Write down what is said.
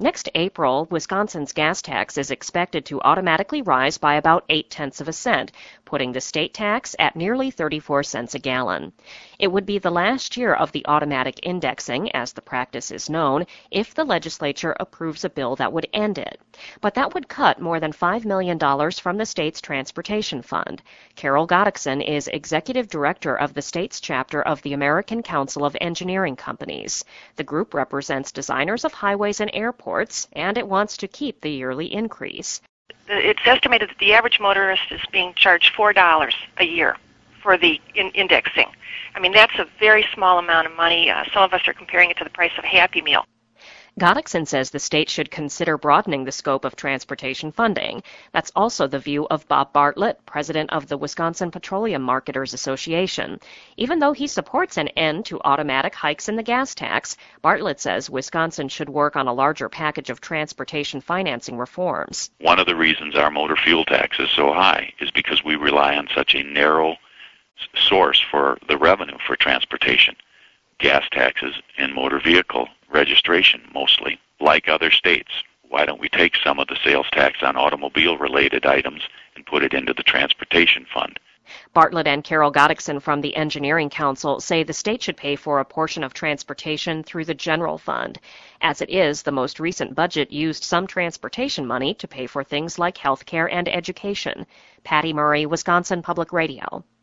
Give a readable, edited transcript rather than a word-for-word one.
Next April, Wisconsin's gas tax is expected to automatically rise by about 0.8 of a cent, putting the state tax at nearly 34 cents a gallon. It would be the last year of the automatic indexing, as the practice is known, if the legislature approves a bill that would end it. But that would cut more than $5 million from the state's transportation fund. Carol Gottliebson is executive director of the state's chapter of the American Council of Engineering Companies. The group represents designers of highways and airports, and it wants to keep the yearly increase. It's estimated that the average motorist is being charged $4 a year for the indexing. I mean, that's a very small amount of money. Some of us are comparing it to the price of a Happy Meal. Gottliebson says the state should consider broadening the scope of transportation funding. That's also the view of Bob Bartlett, president of the Wisconsin Petroleum Marketers Association. Even though he supports an end to automatic hikes in the gas tax, Bartlett says Wisconsin should work on a larger package of transportation financing reforms. One of the reasons our motor fuel tax is so high is because we rely on such a narrow source for the revenue for transportation. Gas taxes and motor vehicle registration mostly. Like other states, why don't we take some of the sales tax on automobile-related items and put it into the transportation fund? Bartlett and Carol Gottliebson from the Engineering Council say the state should pay for a portion of transportation through the general fund. As it is, the most recent budget used some transportation money to pay for things like health care and education. Patty Murray, Wisconsin Public Radio.